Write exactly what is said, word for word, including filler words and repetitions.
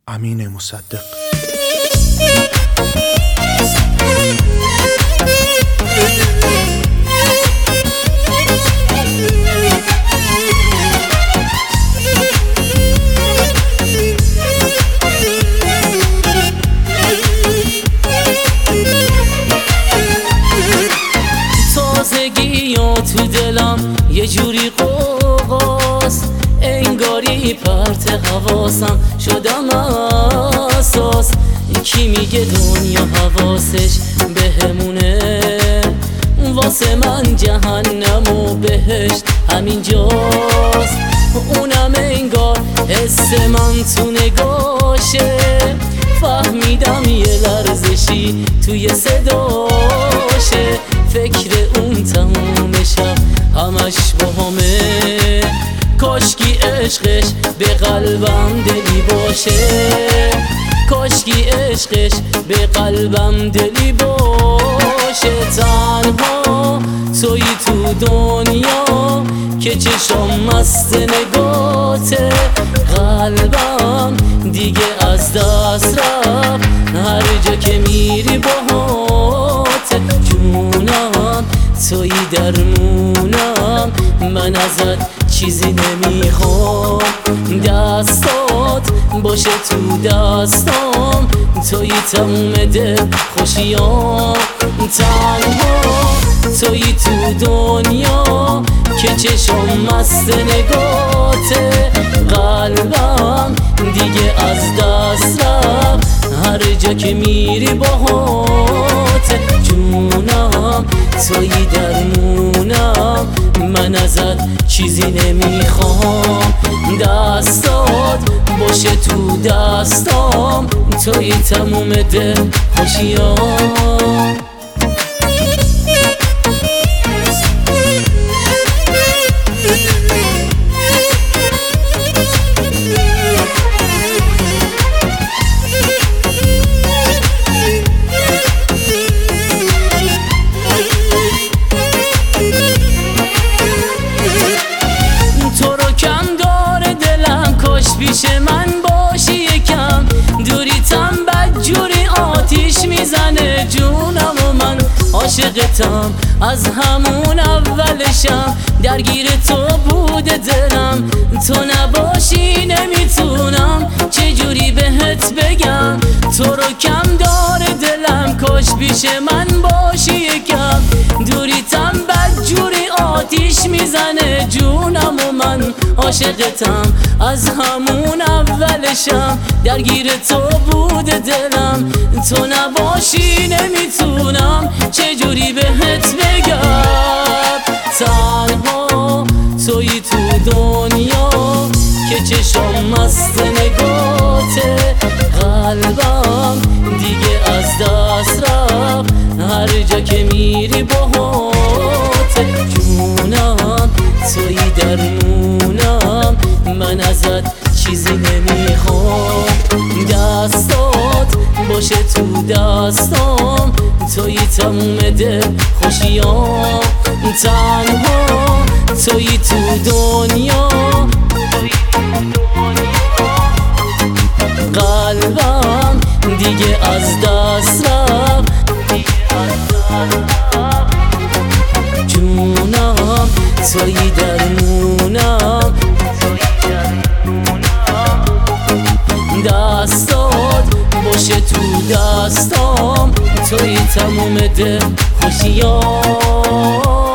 امین مصدق. تازگی ها تو دلم یه جوری قوقاست، انگاری پرت حواسم شدم اساس. کی میگه دنیا حواسش بهمونه؟ واسه من جهنم و بهشت همین جاست. اونم انگار حس من تو نگاشه، فهمیدم یه لرزشی توی صداشه. فکر اون تموم شب همش با همه، کاشکی عشقش به قلبم دلی باشه. کاشکی عشقش به قلبم دلی باشه. تنها توی تو دنیا که چشم مست نگاته، قلبم دیگه از دست رفت هر جا که میری باهاته. جونم توی درمونم، من ازت چیزی نمیخوام. دستات باشه تو دستام، توی تموم دل خوشیام. تنها توی تو دنیا که چشم مست نگاته، قلبم دیگه از دست رفت هر جا که میری باهاته. جونم توی درمونم، من ازت چیزی نمیخوام. دستات باشه تو دستام، توی تموم دل خوشیام. پیش من باشی یکم، دوریتم بدجوری آتیش میزنه جونم و من عاشقتم از همون اولشم. درگیر تو بوده دلم، تو نباشی نمیتونم چجوری بهت بگم. تو رو کم داره دلم، کاش پیش من باشی یکم. دوریتم بدجوری آتیش میزنه جونم و من عاشقتم از همون اولشم. درگیر تو بوده دلم، تو نباشی نمیتونم چجوری بهت بگم. تنها توی تو دنیا که چشم مست نگاته، قلبم دیگه از دست رفت هر جا که میری باهاته. جونم توی درمونم، من ازت چیزی نمیخوام. دستات باشه تو دستام، توی تموم دل خوشیام. تنها توی تو دنیا، قلبم دیگه از دست رفت. جونم توی درمونم، دستات باشه تو دستام، توی تموم دل خوشیام.